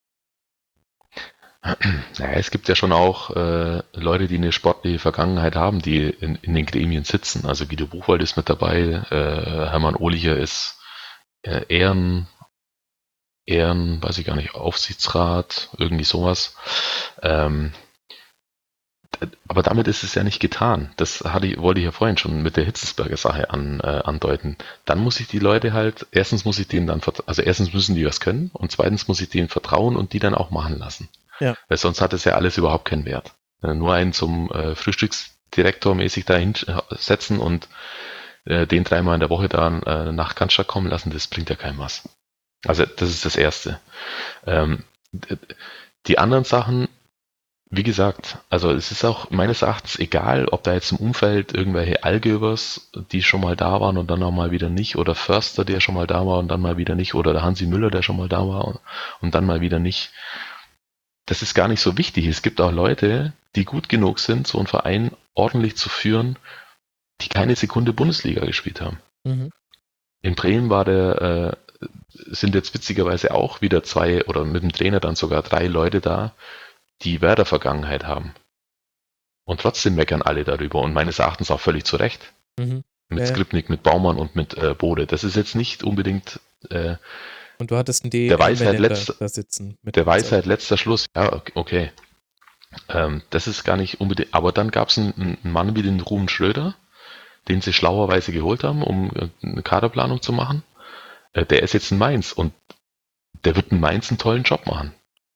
Naja, es gibt ja schon auch äh, Leute, die eine sportliche Vergangenheit haben, die in, in den Gremien sitzen. Also Guido Buchwald ist mit dabei, äh, Hermann Ohlicher ist äh, Ehren, Ehren, weiß ich gar nicht, Aufsichtsrat, irgendwie sowas. Ähm, aber damit ist es ja nicht getan. Das hatte ich, wollte ich ja vorhin schon mit der Hitzelsberger Sache an, äh, andeuten. Dann muss ich die Leute halt, erstens muss ich denen dann, also erstens müssen die was können und zweitens muss ich denen vertrauen und die dann auch machen lassen. Ja. Weil sonst hat es ja alles überhaupt keinen Wert. Äh, Nur einen zum äh, Frühstücksdirektor mäßig da hinsetzen und äh, den dreimal in der Woche da äh, nach Cannstatt kommen lassen, das bringt ja keinem was. Also das ist das Erste. Ähm, d- die anderen Sachen, wie gesagt, also es ist auch meines Erachtens egal, ob da jetzt im Umfeld irgendwelche Allgöbers, die schon mal da waren und dann auch mal wieder nicht, oder Förster, der schon mal da war und dann mal wieder nicht, oder der Hansi Müller, der schon mal da war und, und dann mal wieder nicht. Das ist gar nicht so wichtig. Es gibt auch Leute, die gut genug sind, so einen Verein ordentlich zu führen, die keine Sekunde Bundesliga gespielt haben. Mhm. In Bremen war der, äh, sind jetzt witzigerweise auch wieder zwei oder mit dem Trainer dann sogar drei Leute da, die Werder-Vergangenheit haben. Und trotzdem meckern alle darüber und meines Erachtens auch völlig zu Recht. Mhm. mit Ja, ja. Skripnik, mit Baumann und mit äh, Bode. Das ist jetzt nicht unbedingt äh, Und du hattest einen der Weisheit D E M-Manager letzter, da sitzen mit der uns allen. Weisheit letzter Schluss. Ja, okay. okay. Ähm, das ist gar nicht unbedingt, aber dann gab es einen, einen Mann wie den Ruben Schröder, den sie schlauerweise geholt haben, um äh, eine Kaderplanung zu machen. Äh, der ist jetzt in Mainz und der wird in Mainz einen tollen Job machen.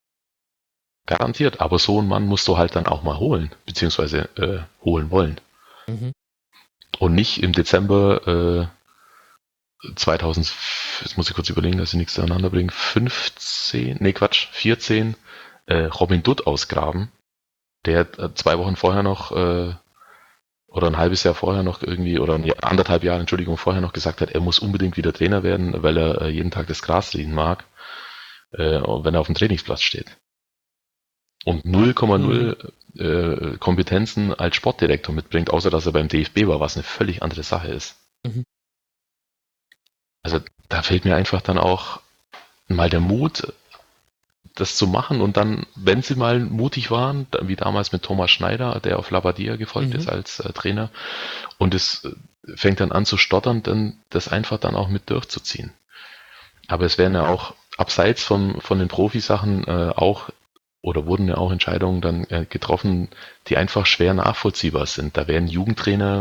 Garantiert. Aber so einen Mann musst du halt dann auch mal holen, beziehungsweise äh, holen wollen. Mhm. Und nicht im Dezember äh, zweitausend, jetzt muss ich kurz überlegen, dass ich nichts durcheinander bringe, fünfzehn, nee Quatsch, vierzehn, äh, Robin Dutt ausgraben, der äh, zwei Wochen vorher noch äh, oder ein halbes Jahr vorher noch irgendwie, oder ein Jahr, anderthalb Jahre, Entschuldigung, vorher noch gesagt hat, er muss unbedingt wieder Trainer werden, weil er äh, jeden Tag das Gras liegen mag, äh, wenn er auf dem Trainingsplatz steht. Und null Komma null Mhm. äh, Kompetenzen als Sportdirektor mitbringt, außer dass er beim D F B war, was eine völlig andere Sache ist. Mhm. Also da fehlt mir einfach dann auch mal der Mut, das zu machen, und dann, wenn sie mal mutig waren, wie damals mit Thomas Schneider, der auf Labadia gefolgt Mhm. ist als äh, Trainer, und es äh, fängt dann an zu stottern, dann das einfach dann auch mit durchzuziehen. Aber es werden ja auch abseits von, von den Profisachen äh, auch, oder wurden ja auch Entscheidungen dann äh, getroffen, die einfach schwer nachvollziehbar sind. Da werden Jugendtrainer,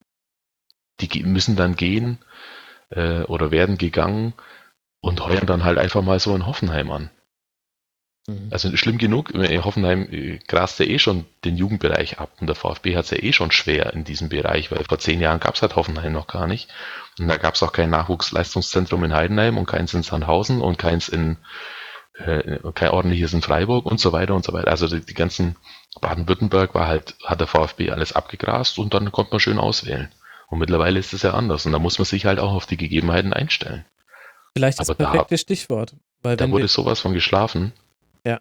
die müssen dann gehen äh, oder werden gegangen und heuern dann halt einfach mal so in Hoffenheim an. Mhm. Also schlimm genug, Hoffenheim äh, grast ja eh schon den Jugendbereich ab, und der VfB hat es ja eh schon schwer in diesem Bereich, weil vor zehn Jahren gab es halt Hoffenheim noch gar nicht. Und da gab es auch kein Nachwuchsleistungszentrum in Heidenheim und keins in Sandhausen und keins in, äh, kein ordentliches in Freiburg und so weiter und so weiter. Also die, die ganzen Baden-Württemberg war halt, hat der VfB alles abgegrast, und dann konnte man schön auswählen. Und mittlerweile ist es ja anders, und da muss man sich halt auch auf die Gegebenheiten einstellen. Vielleicht das Aber da, perfekte Stichwort, weil da wenn wir, wurde sowas von geschlafen. ja,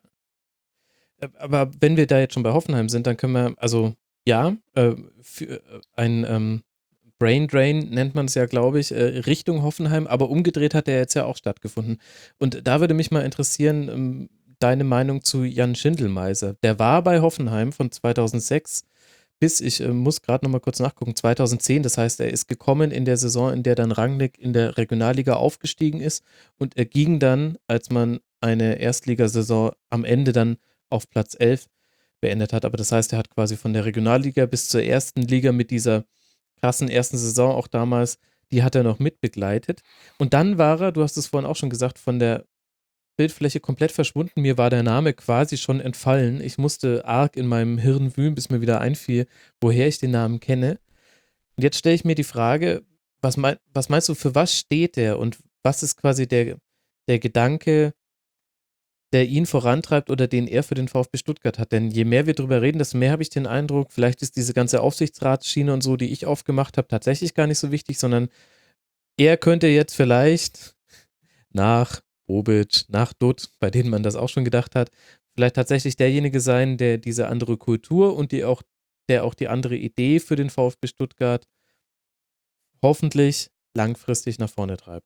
äh, aber wenn wir da jetzt schon bei Hoffenheim sind, dann können wir, also ja, äh, für äh, ein ähm, Brain Drain nennt man es ja, glaube ich, äh, Richtung Hoffenheim, aber umgedreht hat der jetzt ja auch stattgefunden. Und da würde mich mal interessieren, ähm, deine Meinung zu Jan Schindelmeiser. Der war bei Hoffenheim von zweitausendsechs bis, ich äh, muss gerade noch mal kurz nachgucken, zweitausendzehn. Das heißt, er ist gekommen in der Saison, in der dann Rangnick in der Regionalliga aufgestiegen ist, und er ging dann, als man eine Erstligasaison am Ende dann auf Platz elf beendet hat. Aber das heißt, er hat quasi von der Regionalliga bis zur ersten Liga mit dieser krassen ersten Saison auch damals, die hat er noch mitbegleitet. Und dann war er, du hast es vorhin auch schon gesagt, von der Bildfläche komplett verschwunden. Mir war der Name quasi schon entfallen. Ich musste arg in meinem Hirn wühlen, bis mir wieder einfiel, woher ich den Namen kenne. Und jetzt stelle ich mir die Frage, was, mein, was meinst du, für was steht der, und was ist quasi der, der Gedanke, der ihn vorantreibt oder den er für den VfB Stuttgart hat? Denn je mehr wir drüber reden, desto mehr habe ich den Eindruck, vielleicht ist diese ganze Aufsichtsratsschiene und so, die ich aufgemacht habe, tatsächlich gar nicht so wichtig, sondern er könnte jetzt vielleicht nach Bobic, nach Dutt, bei denen man das auch schon gedacht hat, vielleicht tatsächlich derjenige sein, der diese andere Kultur und die auch, der auch die andere Idee für den VfB Stuttgart hoffentlich langfristig nach vorne treibt.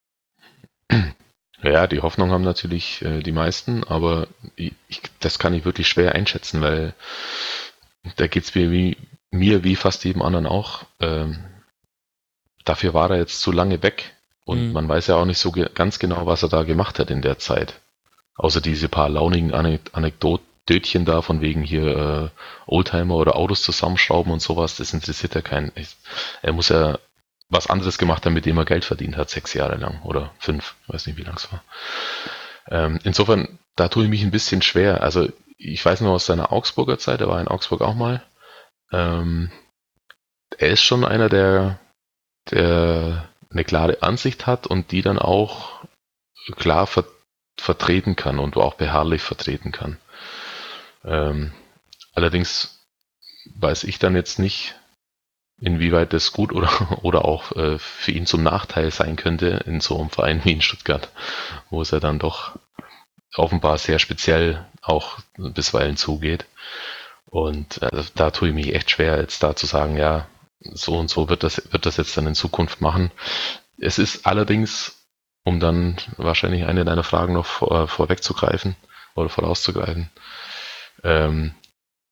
Ja, die Hoffnung haben natürlich äh, die meisten, aber ich, das kann ich wirklich schwer einschätzen, weil da geht's mir wie mir wie fast jedem anderen auch. Ähm, dafür war er jetzt zu lange weg, und Mhm. man weiß ja auch nicht so ge ganz genau, was er da gemacht hat in der Zeit. Außer diese paar launigen Anek Anekdotchen da von wegen hier äh, Oldtimer oder Autos zusammenschrauben und sowas, das interessiert ja keinen. Ich, er muss ja was anderes gemacht haben, mit dem er Geld verdient hat, sechs Jahre lang oder fünf, weiß nicht, wie lang es war. Ähm, insofern, da tue ich mich ein bisschen schwer. Also ich weiß noch aus seiner Augsburger Zeit, er war in Augsburg auch mal. Ähm, er ist schon einer, der, der eine klare Ansicht hat und die dann auch klar ver vertreten kann und auch beharrlich vertreten kann. Ähm, allerdings weiß ich dann jetzt nicht, inwieweit das gut oder, oder auch äh, für ihn zum Nachteil sein könnte in so einem Verein wie in Stuttgart, wo es ja dann doch offenbar sehr speziell auch bisweilen zugeht. Und äh, da tue ich mich echt schwer, jetzt da zu sagen, ja, so und so wird das, wird das jetzt dann in Zukunft machen. Es ist allerdings, um dann wahrscheinlich eine deiner Fragen noch vor, vorwegzugreifen oder vorauszugreifen, ähm,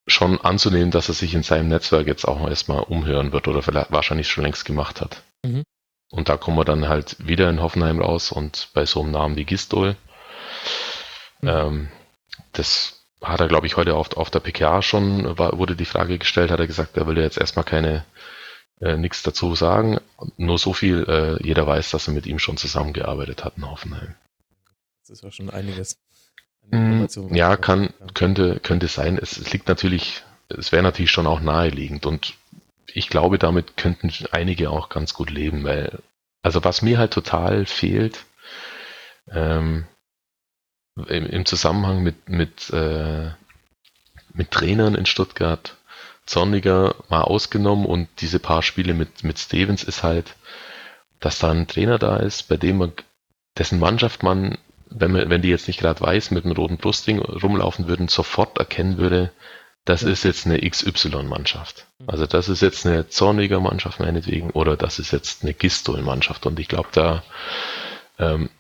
schon anzunehmen, dass er sich in seinem Netzwerk jetzt auch erstmal umhören wird oder vielleicht wahrscheinlich schon längst gemacht hat. Mhm. Und da kommen wir dann halt wieder in Hoffenheim raus und bei so einem Namen wie Gistol. Mhm. Ähm, das hat er, glaube ich, heute auf, auf der P K A schon, war, wurde die Frage gestellt, hat er gesagt, er will jetzt erstmal keine äh, nichts dazu sagen. Nur so viel, äh, jeder weiß, dass er mit ihm schon zusammengearbeitet hat in Hoffenheim. Das ist ja schon einiges. Mm, ja, kann, könnte, könnte sein. Es, es liegt natürlich, es wäre natürlich schon auch naheliegend und ich glaube, damit könnten einige auch ganz gut leben, weil, also was mir halt total fehlt, ähm, im, im Zusammenhang mit, mit, äh, mit Trainern in Stuttgart, Zorniger mal ausgenommen und diese paar Spiele mit, mit Stevens ist halt, dass da ein Trainer da ist, bei dem man, dessen Mannschaft man, wenn man, wenn die jetzt nicht gerade weiß, mit einem roten Brustring rumlaufen würden, sofort erkennen würde, das ja. ist jetzt eine X Y-Mannschaft. Also das ist jetzt eine Zorniger Mannschaft meinetwegen oder das ist jetzt eine Gistol-Mannschaft. Und ich glaube, da ähm,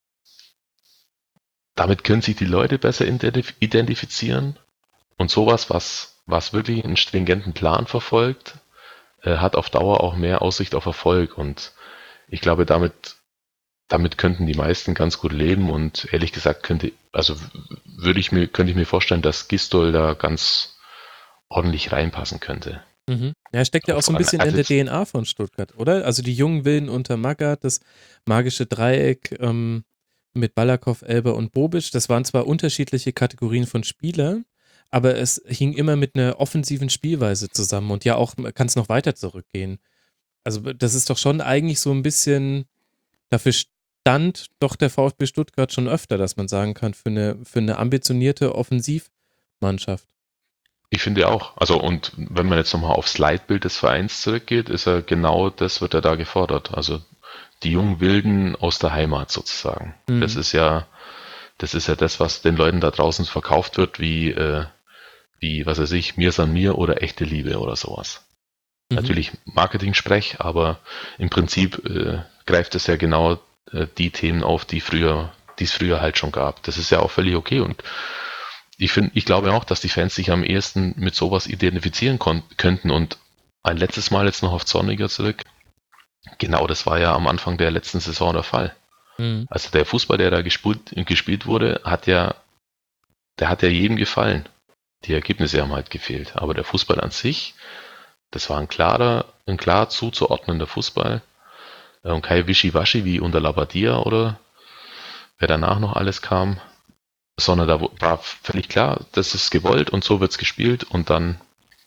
damit können sich die Leute besser identif- identifizieren und sowas, was, was wirklich einen stringenten Plan verfolgt, äh, hat auf Dauer auch mehr Aussicht auf Erfolg. Und ich glaube, damit damit könnten die meisten ganz gut leben und ehrlich gesagt könnte, also würde ich mir, könnte ich mir vorstellen, dass Gistol da ganz ordentlich reinpassen könnte. Mhm. Ja, steckt ja auch so ein bisschen in der D N A von Stuttgart, oder? Also die jungen Wilden unter Magath, das magische Dreieck ähm, mit Balakow, Elber und Bobic, das waren zwar unterschiedliche Kategorien von Spielern, aber es hing immer mit einer offensiven Spielweise zusammen und ja auch, kann es noch weiter zurückgehen. Also das ist doch schon eigentlich so ein bisschen, dafür stand doch der VfB Stuttgart schon öfter, dass man sagen kann, für eine, für eine ambitionierte Offensivmannschaft. Ich finde auch. Also und wenn man jetzt nochmal aufs Leitbild des Vereins zurückgeht, ist er genau das, wird er da gefordert. Also die jungen Wilden aus der Heimat sozusagen. Mhm. Das ist ja, das ist ja das, was den Leuten da draußen verkauft wird, wie, äh, wie, was weiß ich, mir san mir oder echte Liebe oder sowas. Mhm. Natürlich Marketing-Sprech, aber im Prinzip äh, greift es ja genau äh, die Themen auf, die früher, die es früher halt schon gab. Das ist ja auch völlig okay und ich finde, ich glaube auch, dass die Fans sich am ehesten mit sowas identifizieren kon- könnten und ein letztes Mal jetzt noch auf Zorniger zurück. Genau, das war ja am Anfang der letzten Saison der Fall. Mhm. Also der Fußball, der da gespielt, gespielt wurde, hat ja, der hat ja jedem gefallen. Die Ergebnisse haben halt gefehlt. Aber der Fußball an sich, das war ein klarer, ein klar zuzuordnender Fußball. Und kein Wischiwaschi wie unter Labadia oder wer danach noch alles kam. Sondern da war völlig klar, das ist gewollt und so wird's gespielt und dann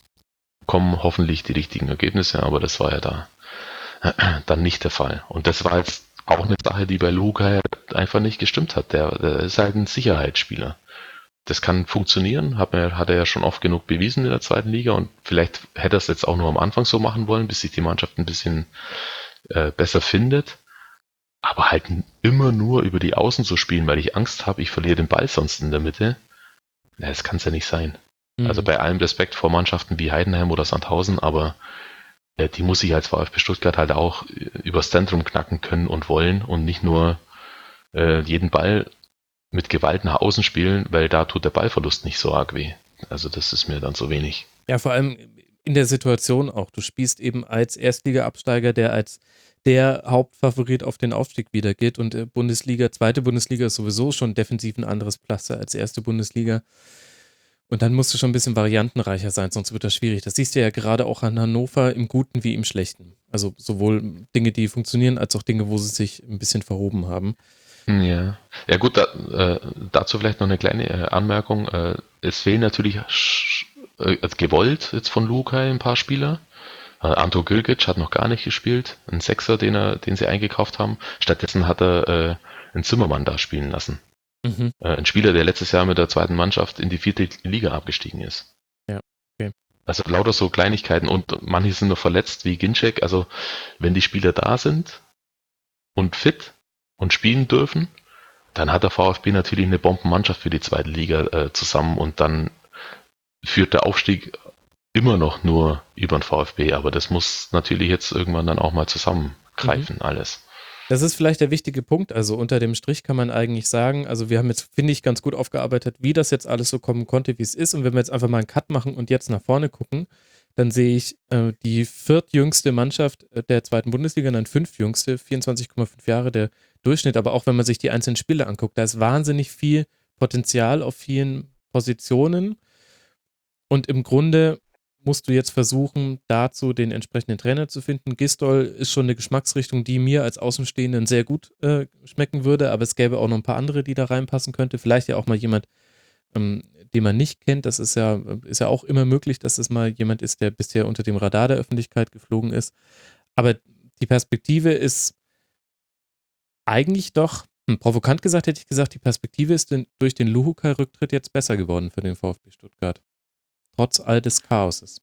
kommen hoffentlich die richtigen Ergebnisse, aber das war ja da dann nicht der Fall. Und das war jetzt auch eine Sache, die bei Luca einfach nicht gestimmt hat. Der, der ist halt ein Sicherheitsspieler. Das kann funktionieren, hat er, hat er ja schon oft genug bewiesen in der zweiten Liga und vielleicht hätte er es jetzt auch nur am Anfang so machen wollen, bis sich die Mannschaft ein bisschen äh, besser findet. Aber halt immer nur über die Außen zu spielen, weil ich Angst habe, ich verliere den Ball sonst in der Mitte, ja, das kann es ja nicht sein. Mhm. Also bei allem Respekt vor Mannschaften wie Heidenheim oder Sandhausen, aber äh, die muss ich als VfB Stuttgart halt auch übers Zentrum knacken können und wollen und nicht nur äh, jeden Ball mit Gewalt nach außen spielen, weil da tut der Ballverlust nicht so arg weh. Also das ist mir dann so wenig. Ja, vor allem in der Situation auch. Du spielst eben als Erstliga-Absteiger, der als der Hauptfavorit auf den Aufstieg wieder geht und äh, Bundesliga, zweite Bundesliga ist sowieso schon defensiv ein anderes Pflaster als erste Bundesliga. Und dann musst du schon ein bisschen variantenreicher sein, sonst wird das schwierig. Das siehst du ja gerade auch an Hannover im Guten wie im Schlechten. Also sowohl Dinge, die funktionieren, als auch Dinge, wo sie sich ein bisschen verhoben haben. Ja, ja gut, da, äh, dazu vielleicht noch eine kleine äh, Anmerkung. Äh, es fehlen natürlich sch- äh, gewollt jetzt von Lukai ein paar Spieler. Äh, Anto Gilgic hat noch gar nicht gespielt, ein Sechser, den er, den sie eingekauft haben. Stattdessen hat er äh, einen Zimmermann da spielen lassen. Mhm. Äh, ein Spieler, der letztes Jahr mit der zweiten Mannschaft in die vierte Liga abgestiegen ist. Ja, okay. Also lauter so Kleinigkeiten und manche sind noch verletzt wie Ginczek. Also wenn die Spieler da sind und fit und spielen dürfen, dann hat der VfB natürlich eine Bombenmannschaft für die zweite Liga äh, zusammen und dann führt der Aufstieg immer noch nur über den VfB, aber das muss natürlich jetzt irgendwann dann auch mal zusammengreifen, mhm. alles. Das ist vielleicht der wichtige Punkt. Also unter dem Strich kann man eigentlich sagen, also wir haben jetzt, finde ich, ganz gut aufgearbeitet, wie das jetzt alles so kommen konnte, wie es ist. Und wenn wir jetzt einfach mal einen Cut machen und jetzt nach vorne gucken, dann sehe ich äh, die viertjüngste Mannschaft der zweiten Bundesliga, nein, fünftjüngste, vierundzwanzig Komma fünf Jahre der Durchschnitt. Aber auch wenn man sich die einzelnen Spiele anguckt, da ist wahnsinnig viel Potenzial auf vielen Positionen. Und im Grunde musst du jetzt versuchen, dazu den entsprechenden Trainer zu finden. Gisdol ist schon eine Geschmacksrichtung, die mir als Außenstehenden sehr gut äh, schmecken würde, aber es gäbe auch noch ein paar andere, die da reinpassen könnte. Vielleicht ja auch mal jemand, ähm, den man nicht kennt. Das ist ja, ist ja auch immer möglich, dass es mal jemand ist, der bisher unter dem Radar der Öffentlichkeit geflogen ist. Aber die Perspektive ist eigentlich doch, hm, provokant gesagt hätte ich gesagt, die Perspektive ist den, durch den Luhukai-Rücktritt jetzt besser geworden für den VfB Stuttgart. Trotz all des Chaoses.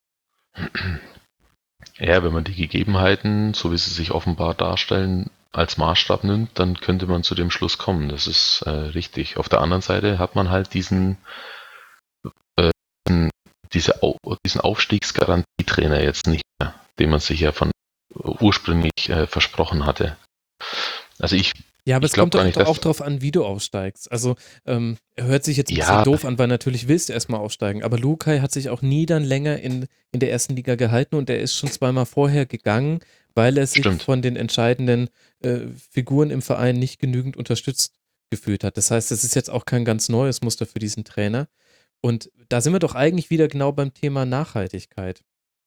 Ja, wenn man die Gegebenheiten, so wie sie sich offenbar darstellen, als Maßstab nimmt, dann könnte man zu dem Schluss kommen. Das ist äh, richtig. Auf der anderen Seite hat man halt diesen, äh, diese Au diesen Aufstiegsgarantietrainer jetzt nicht mehr, den man sich ja von äh, ursprünglich äh, versprochen hatte. Also ich Ja, aber Ich es kommt glaube doch, gar nicht, doch auch dass. drauf an, wie du aufsteigst. Also, ähm, er hört sich jetzt ein bisschen Ja, doof an, weil natürlich willst du erstmal aufsteigen. Aber Lukai hat sich auch nie dann länger in, in der ersten Liga gehalten und er ist schon zweimal vorher gegangen, weil er sich stimmt. von den entscheidenden äh, Figuren im Verein nicht genügend unterstützt gefühlt hat. Das heißt, das ist jetzt auch kein ganz neues Muster für diesen Trainer. Und da sind wir doch eigentlich wieder genau beim Thema Nachhaltigkeit.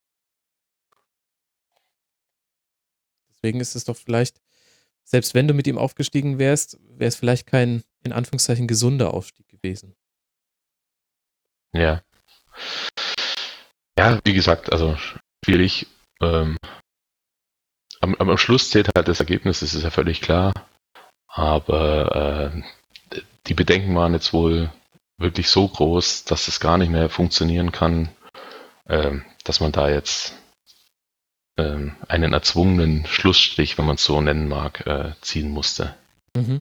Deswegen ist es doch vielleicht, selbst wenn du mit ihm aufgestiegen wärst, wäre es vielleicht kein, in Anführungszeichen, gesunder Aufstieg gewesen. Ja. Ja, wie gesagt, also schwierig. Ähm, am, am Schluss zählt halt das Ergebnis, das ist ja völlig klar. Aber äh, die Bedenken waren jetzt wohl wirklich so groß, dass es gar nicht mehr funktionieren kann, ähm, dass man da jetzt ähm, einen erzwungenen Schlussstrich, wenn man es so nennen mag, äh, ziehen musste. Mhm.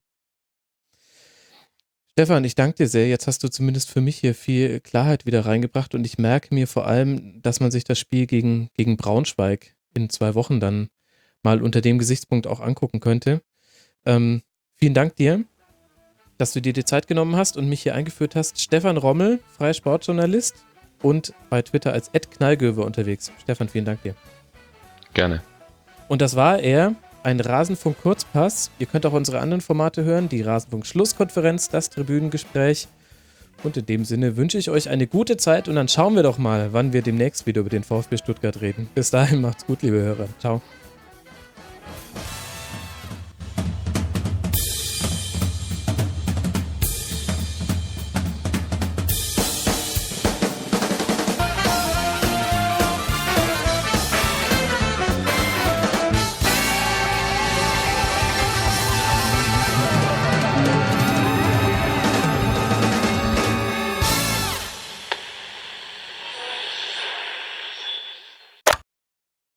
Stefan, ich danke dir sehr. Jetzt hast du zumindest für mich hier viel Klarheit wieder reingebracht und ich merke mir vor allem, dass man sich das Spiel gegen, gegen Braunschweig in zwei Wochen dann mal unter dem Gesichtspunkt auch angucken könnte. Ähm, vielen Dank dir, dass du dir die Zeit genommen hast und mich hier eingeführt hast. Stefan Rommel, freier Sportjournalist und bei Twitter als at knallgöwe unterwegs. Stefan, vielen Dank dir. Gerne. Und das war er, ein Rasenfunk-Kurzpass. Ihr könnt auch unsere anderen Formate hören, die Rasenfunk-Schlusskonferenz, das Tribünengespräch. Und in dem Sinne wünsche ich euch eine gute Zeit und dann schauen wir doch mal, wann wir demnächst wieder über den VfB Stuttgart reden. Bis dahin macht's gut, liebe Hörer. Ciao.